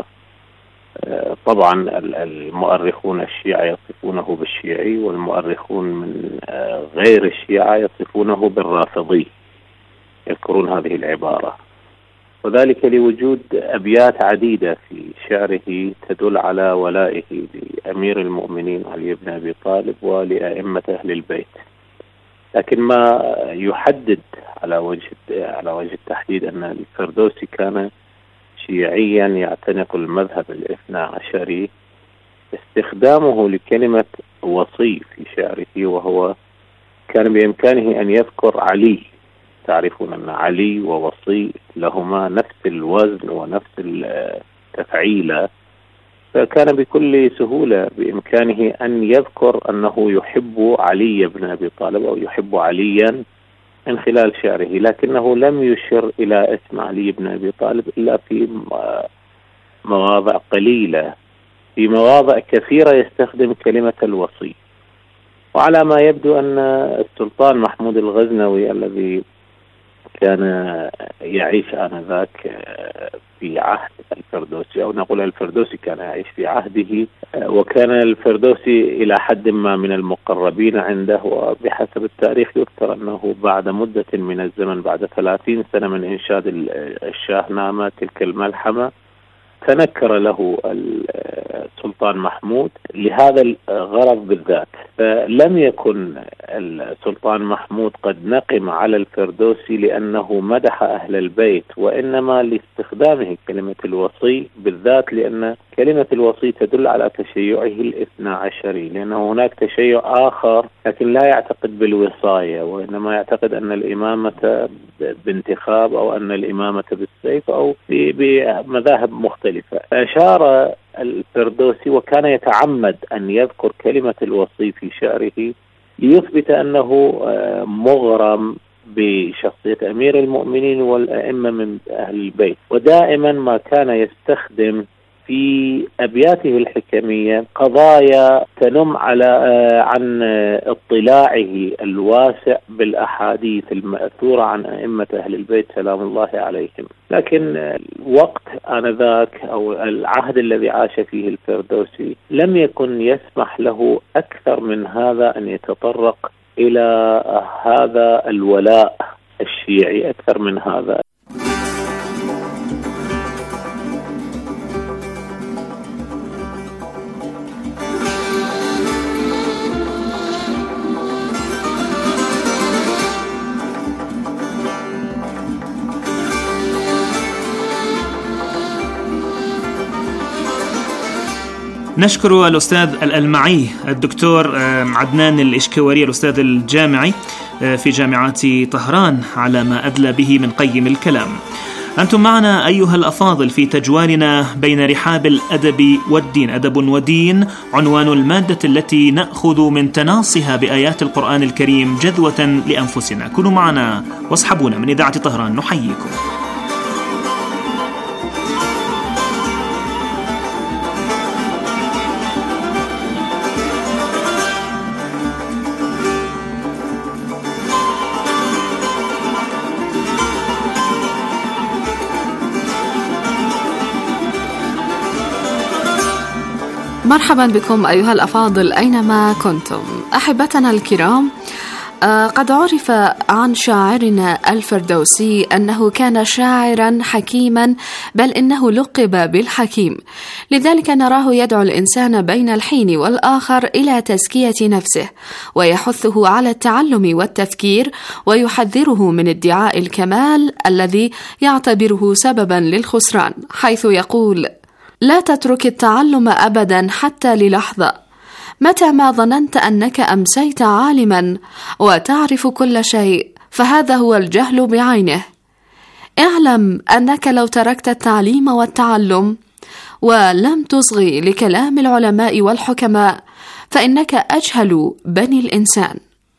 وطبعا المؤرخون الشيعة يصفونه بالشيعي، والمؤرخون من غير الشيعة يصفونه بالرافضي، يذكرون هذه العبارة، وذلك لوجود أبيات عديدة في شعره تدل على ولائه لأمير المؤمنين علي بن أبي طالب ولأئمة أهل البيت. لكن ما يحدد على وجه التحديد أن الفردوسي كان شيعيا يعتنق المذهب الاثنى عشري، استخدامه لكلمة وصي في شعره، وهو كان بإمكانه أن يذكر علي. تعرفون أن علي ووصي لهما نفس الوزن ونفس التفعيلة، فكان بكل سهولة بإمكانه أن يذكر أنه يحب علي بن أبي طالب أو يحب عليا من خلال شعره، لكنه لم يشر إلى اسم علي بن أبي طالب إلا في مواضع قليلة. في مواضع كثيرة يستخدم كلمة الوصي. وعلى ما يبدو أن السلطان محمود الغزنوي الذي كان يعيش آنذاك في عهد الفردوسي، أو نقول الفردوسي كان يعيش في عهده، وكان الفردوسي إلى حد ما من المقربين عنده، وبحسب التاريخ يذكر أنه بعد مدة من الزمن، بعد 30 سنة من إنشاد الشاهنامة تلك الملحمة، تنكر له السلطان محمود لهذا الغرض بالذات. فلم يكن السلطان محمود قد نقم على الفردوسي لأنه مدح أهل البيت، وإنما لاستخدامه كلمة الوصي بالذات، لأن كلمة الوصي تدل على تشيعه الاثنى عشري، لأن هناك تشيع آخر لكن لا يعتقد بالوصاية، وإنما يعتقد أن الإمامة بانتخاب أو أن الإمامة بالسيف أو بمذاهب مختلفة. أشار الفردوسي وكان يتعمد أن يذكر كلمة الوصي في شعره ليثبت أنه مغرم بشخصية أمير المؤمنين والأئمة من أهل البيت، ودائما ما كان يستخدم في أبياته الحكمية قضايا تنم عن اطلاعه الواسع بالأحاديث المأثورة عن أئمة أهل البيت سلام الله عليهم. لكن الوقت آنذاك أو العهد الذي عاش فيه الفردوسي لم يكن يسمح له أكثر من هذا أن يتطرق إلى هذا الولاء الشيعي أكثر من هذا. نشكر الأستاذ الألمعي الدكتور عدنان الإشكواري الأستاذ الجامعي في جامعة طهران على ما أدلى به من قيم الكلام. أنتم معنا أيها الأفاضل في تجوالنا بين رحاب الأدب والدين. أدب ودين عنوان المادة التي نأخذ من تناصها بآيات القرآن الكريم جذوة لأنفسنا. كونوا معنا واصحبونا من إذاعة طهران، نحييكم. مرحبا بكم أيها الأفاضل أينما كنتم. أحبتنا الكرام، قد عرف عن شاعرنا الفردوسي أنه كان شاعرا حكيما، بل إنه لقب بالحكيم. لذلك نراه يدعو الإنسان بين الحين والآخر إلى تزكية نفسه، ويحثه على التعلم والتفكير، ويحذره من ادعاء الكمال الذي يعتبره سببا للخسران، حيث يقول: لا تترك التعلم أبدا حتى للحظة، متى ما ظننت أنك أمسيت عالما وتعرف كل شيء فهذا هو الجهل بعينه. اعلم أنك لو تركت التعليم والتعلم ولم تصغي لكلام العلماء والحكماء فإنك أجهل بني الإنسان.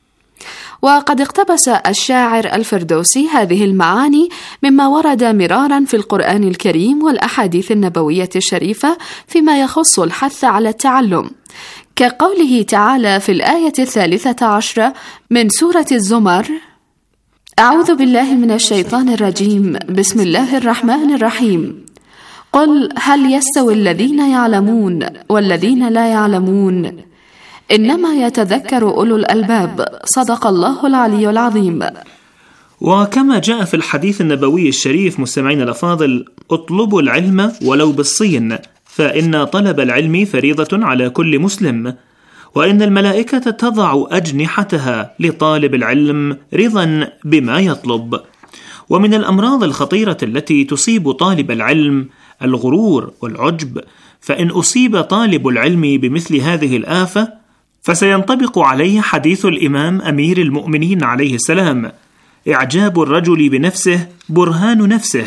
وقد اقتبس الشاعر الفردوسي هذه المعاني مما ورد مرارا في القرآن الكريم والأحاديث النبوية الشريفة فيما يخص الحث على التعلم، كقوله تعالى في الآية 13 من سورة الزمر: أعوذ بالله من الشيطان الرجيم، بسم الله الرحمن الرحيم، قل هل يستوي الذين يعلمون والذين لا يعلمون إنما يتذكر أولو الألباب. صدق الله العلي العظيم. وكما جاء في الحديث النبوي الشريف مستمعين الأفاضل: اطلبوا العلم ولو بالصين، فإن طلب العلم فريضة على كل مسلم، وإن الملائكة تضع أجنحتها لطالب العلم رضا بما يطلب. ومن الأمراض الخطيرة التي تصيب طالب العلم الغرور والعجب، فإن أصيب طالب العلم بمثل هذه الآفة فسينطبق عليه حديث الإمام أمير المؤمنين عليه السلام: إعجاب الرجل بنفسه برهان نفسه،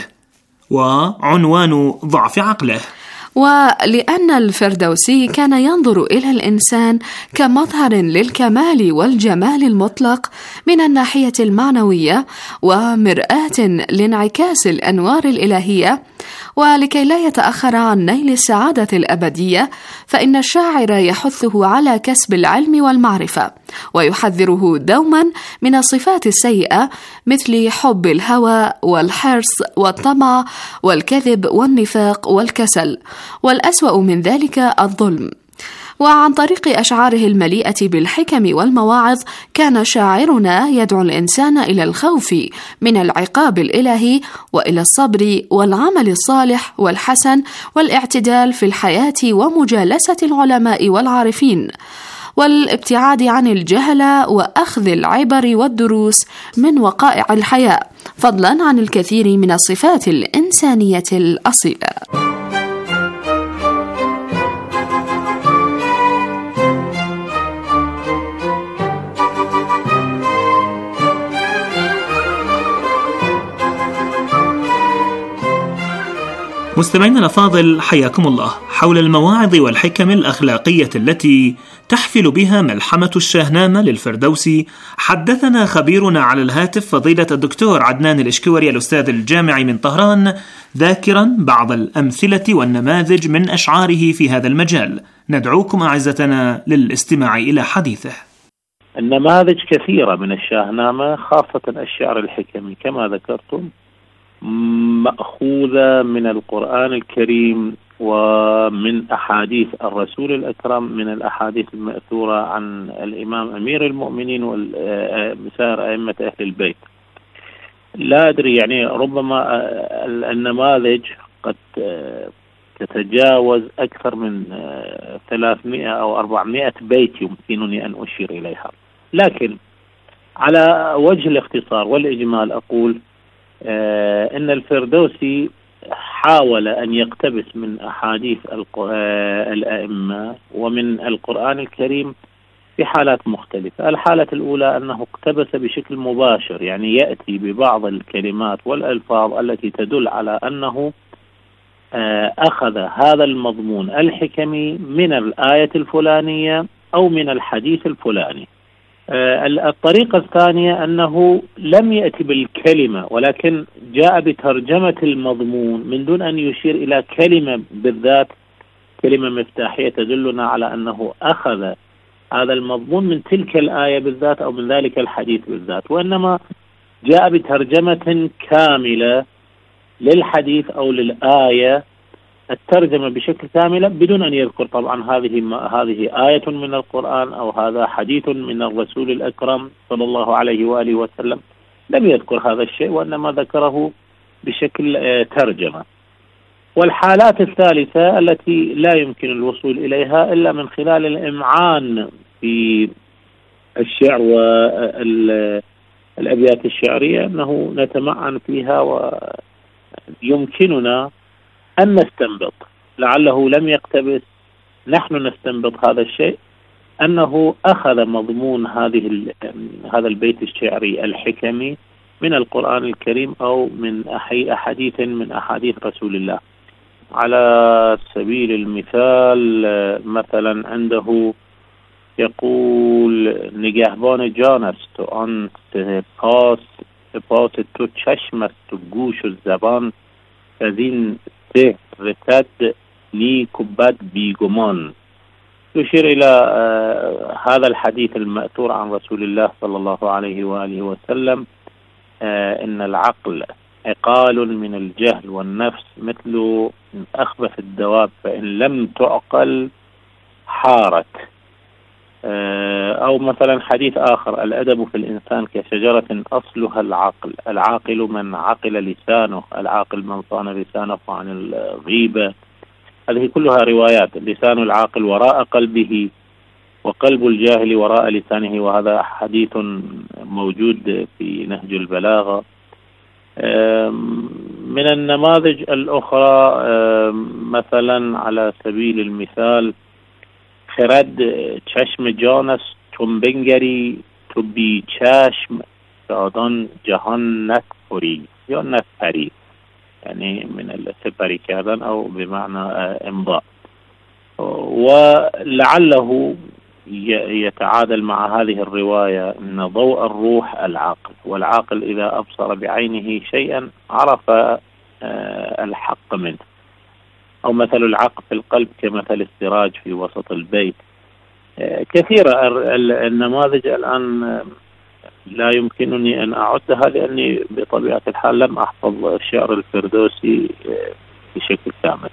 وعنوان ضعف عقله. ولأن الفردوسي كان ينظر إلى الإنسان كمظهر للكمال والجمال المطلق من الناحية المعنوية، ومرآة لانعكاس الأنوار الإلهية، ولكي لا يتأخر عن نيل السعادة الأبدية، فإن الشاعر يحثه على كسب العلم والمعرفة، ويحذره دوما من الصفات السيئة مثل حب الهوى والحرص والطمع والكذب والنفاق والكسل، والأسوأ من ذلك الظلم. وعن طريق أشعاره المليئة بالحكم والمواعظ كان شاعرنا يدعو الإنسان إلى الخوف من العقاب الإلهي، وإلى الصبر والعمل الصالح والحسن والاعتدال في الحياة ومجالسة العلماء والعارفين، والابتعاد عن الجهل وأخذ العبر والدروس من وقائع الحياة، فضلا عن الكثير من الصفات الإنسانية الأصيلة. مستمعينا الأفاضل، حياكم الله. حول المواعظ والحكم الأخلاقية التي تحفل بها ملحمة الشاهنامة للفردوسي حدثنا خبيرنا على الهاتف فضيلة الدكتور عدنان الإشكوري الأستاذ الجامعي من طهران، ذاكرا بعض الأمثلة والنماذج من أشعاره في هذا المجال. ندعوكم أعزتنا للاستماع إلى حديثه. النماذج كثيرة من الشاهنامة، خاصة الشعر الحكمي كما ذكرتم، مأخوذة من القرآن الكريم ومن أحاديث الرسول الأكرم، من الأحاديث المأثورة عن الإمام أمير المؤمنين وسائر أئمة أهل البيت. لا أدري، يعني ربما النماذج قد تتجاوز أكثر من 300 أو 400 بيت يمكنني أن أشير إليها، لكن على وجه الاختصار والإجمال أقول إن الفردوسي حاول أن يقتبس من أحاديث الأئمة ومن القرآن الكريم في حالات مختلفة. الحالة الأولى أنه اقتبس بشكل مباشر، يعني يأتي ببعض الكلمات والألفاظ التي تدل على أنه أخذ هذا المضمون الحكمي من الآية الفلانية أو من الحديث الفلاني. الطريقة الثانية أنه لم يأتي بالكلمة، ولكن جاء بترجمة المضمون من دون أن يشير إلى كلمة بالذات، كلمة مفتاحية تدلنا على أنه أخذ هذا المضمون من تلك الآية بالذات أو من ذلك الحديث بالذات، وإنما جاء بترجمة كاملة للحديث أو للآية، الترجمة بشكل كامل بدون أن يذكر طبعا هذه آية من القرآن أو هذا حديث من الرسول الأكرم صلى الله عليه وآله وسلم، لم يذكر هذا الشيء وإنما ذكره بشكل ترجمة. والحالات الثالثة التي لا يمكن الوصول إليها إلا من خلال الإمعان في الشعر والأبيات الشعرية، أنه نتمعن فيها ويمكننا أن نستنبط، لعله لم يقتبس، نحن نستنبط هذا الشيء، أنه أخذ مضمون هذا البيت الشعري الحكمي من القرآن الكريم أو من أحاديث من أحاديث رسول الله. على سبيل المثال مثلا عنده يقول نگهبان جان است و آن سپاس تو چشم است و گوش و زبان، از این سحر رسد نیک و بد بیگمان. يشير إلى هذا الحديث المأثور عن رسول الله صلى الله عليه وآله وسلم، إن العقل عقال من الجهل والنفس مثل أخبث الدواب فإن لم تعقل حارت. أو مثلا حديث آخر، الأدب في الإنسان كشجرة أصلها العقل، العاقل من عقل لسانه، العاقل من صان لسانه عن الغيبة. هذه كلها روايات. لسان العاقل وراء قلبه وقلب الجاهل وراء لسانه، وهذا حديث موجود في نهج البلاغة. من النماذج الأخرى مثلا على سبيل المثال خرد چشم جانس چون بنگری تو بی چشم دادان جهان نسپری یا نسپری، يعني من السپری کردن أو بمعنى إمضاء. ولعله يتعادل مع هذه الرواية أن ضوء الروح العاقل، والعاقل إذا أبصر بعينه شيئا عرف الحق منه. أو مثل العقل في القلب كمثل السراج في وسط البيت. كثيرة النماذج الآن لا يمكنني أن أعدها لأني بطبيعة الحال لم أحفظ الشعر الفردوسي بشكل كامل.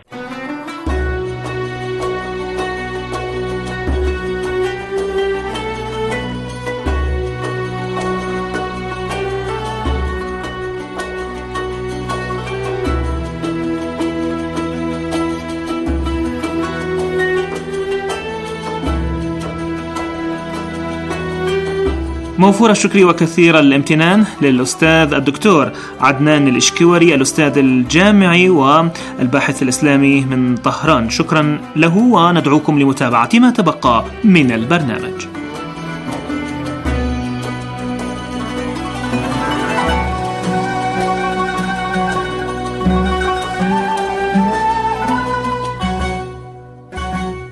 موفور الشكر وكثير الامتنان للأستاذ الدكتور عدنان الإشكوري الأستاذ الجامعي والباحث الإسلامي من طهران، شكرا له، وندعوكم لمتابعة ما تبقى من البرنامج.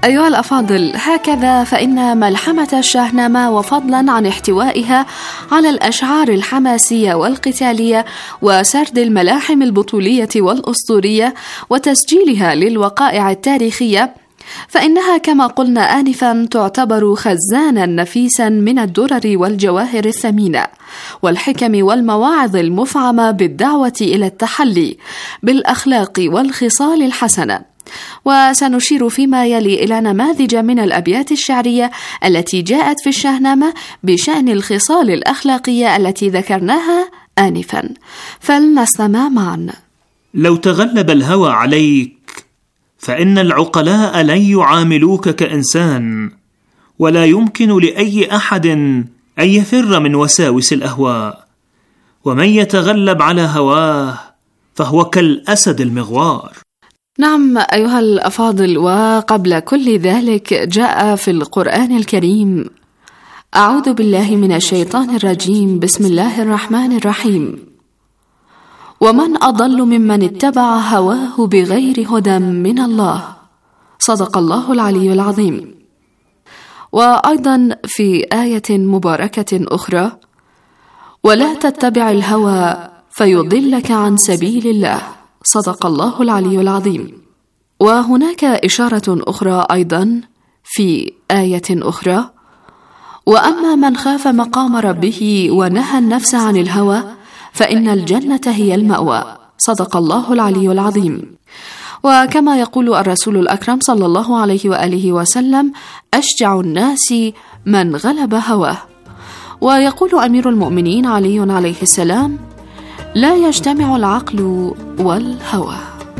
أيها الأفاضل، هكذا فإن ملحمة الشاهنامة وفضلا عن احتوائها على الأشعار الحماسية والقتالية وسرد الملاحم البطولية والأسطورية وتسجيلها للوقائع التاريخية، فإنها كما قلنا آنفا تعتبر خزانا نفيسا من الدرر والجواهر الثمينة والحكم والمواعظ المفعمة بالدعوة إلى التحلي بالأخلاق والخصال الحسنة. وسنشير فيما يلي إلى نماذج من الأبيات الشعرية التي جاءت في الشاهنامة بشأن الخصال الأخلاقية التي ذكرناها آنفا، فلنستمع معا. لو تغلب الهوى عليك فإن العقلاء لن يعاملوك كإنسان، ولا يمكن لأي أحد أن يفر من وساوس الأهواء، ومن يتغلب على هواه فهو كالأسد المغوار. نعم أيها الأفاضل، وقبل كل ذلك جاء في القرآن الكريم: أعوذ بالله من الشيطان الرجيم، بسم الله الرحمن الرحيم: ومن أضل ممن اتبع هواه بغير هدى من الله، صدق الله العلي العظيم. وأيضا في آية مباركة أخرى: ولا تتبع الهوى فيضلك عن سبيل الله، صدق الله العلي العظيم. وهناك إشارة أخرى أيضا في آية أخرى: وأما من خاف مقام ربه ونهى النفس عن الهوى فإن الجنة هي المأوى، صدق الله العلي العظيم. وكما يقول الرسول الأكرم صلى الله عليه وآله وسلم: أشجع الناس من غلب هواه. ويقول أمير المؤمنين علي عليه السلام: لا يجتمع العقل والهوى.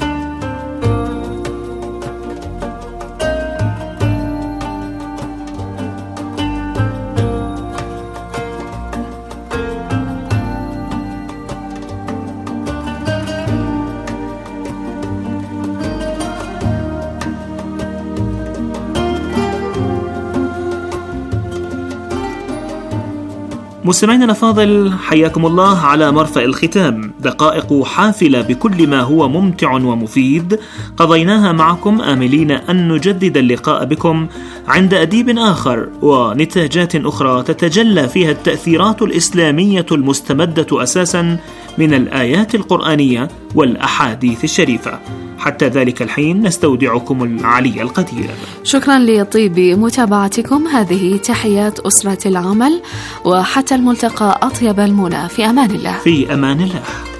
مستمعينا الأفاضل، حياكم الله على مرفأ الختام، دقائق حافلة بكل ما هو ممتع ومفيد قضيناها معكم، آملين أن نجدد اللقاء بكم عند أديب آخر ونتاجات أخرى تتجلى فيها التأثيرات الإسلامية المستمدة أساسا من الآيات القرآنية والأحاديث الشريفة. حتى ذلك الحين نستودعكم العلي القدير. شكرا لطيب متابعتكم. هذه تحيات أسرة العمل، وحتى الملتقى أطيب المنى. في أمان الله. في أمان الله.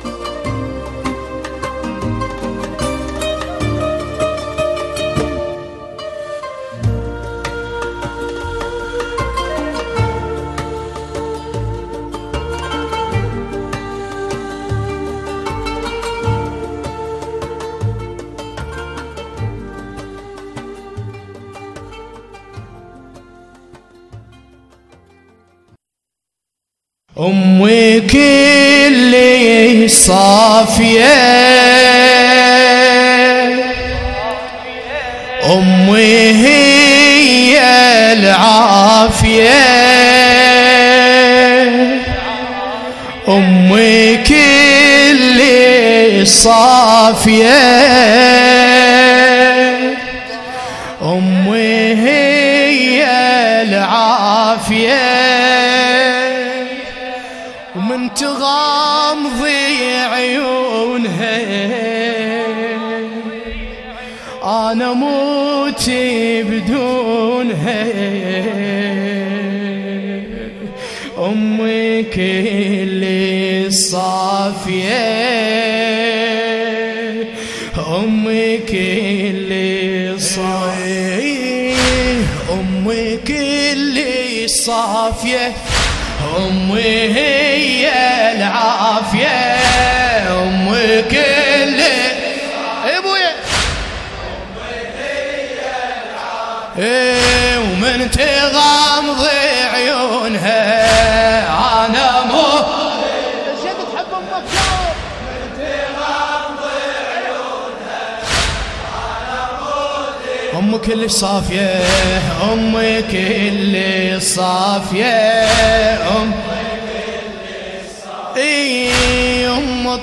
أمي كل صافية، أمي هي العافية، أمي كل صافية، أمي هي العافية، ومن تغامضي عيونها أنا موت بدونها، أمي كل صافية، أمي كل صافية، أمي كل صافية، أمي هي العافية، أمي كل أبويا، أمي هي العافية، ومن تغمض عيونها أنا مو شد تحب أمك، من تغمض عيونها أنا مو أمي كل صافية، أمي كل صافية، أم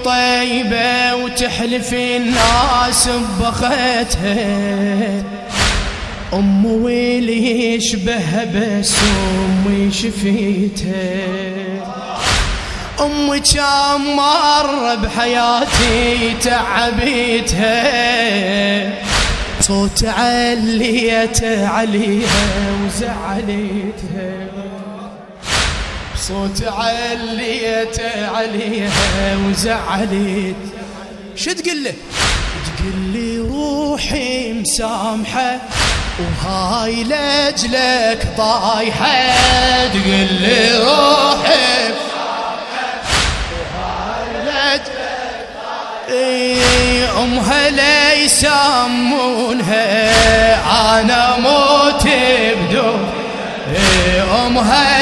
طيبة وتحلف الناس ببختها، أم ويلي يشبه بس أمي شفيتها، أمي كان مر بحياتي تعبيتها، صوت عليت عليها وزعليتها، صوت عليت عليها وزعليت. شو تقول له؟ تقول لي روحي مسامحة وهاي لجلك طايحة، تقول لي روحي وهاي لجلك طايحة، أمها لا يسمونها أنا موت بدون أمها